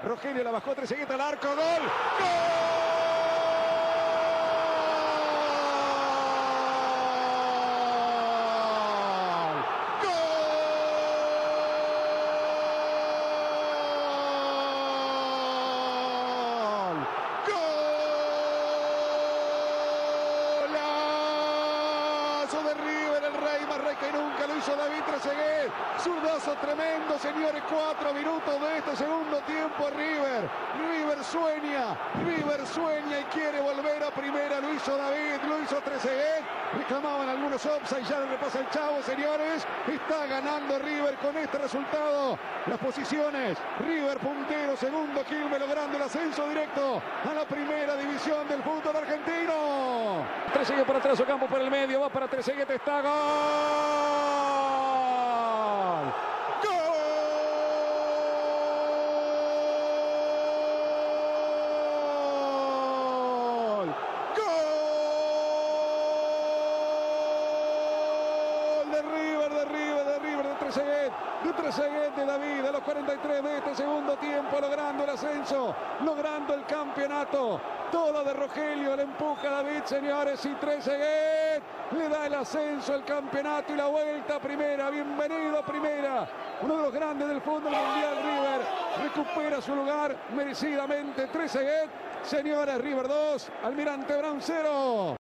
Rogelio la bajó, Trezeguet al arco, gol. ¡Gol! De River, el rey más rey que nunca, lo hizo David Trezeguet, zurdazo tremendo, señores. 4 minutos de este segundo tiempo. River sueña y quiere volver a primera. Lo hizo David, lo hizo Trezeguet. Reclamaban algunos offside, ya lo repasa el Chavo, señores. Está ganando River con este resultado las posiciones. River puntero, segundo Quilmes, logrando el ascenso directo a la primera división del fútbol argentino. Trezeguet por atrás, Ocampo por el medio, va para Trezeguet, está gol. De Trezeguet, de David, a los 43 de este segundo tiempo, logrando el ascenso, logrando el campeonato. Todo de Rogelio, le empuja a David, señores, y Trezeguet le da el ascenso, el campeonato y la vuelta a primera. Bienvenido a primera. Uno de los grandes del fútbol mundial, River recupera su lugar merecidamente. Trezeguet, señores, River 2, Almirante Brown 0.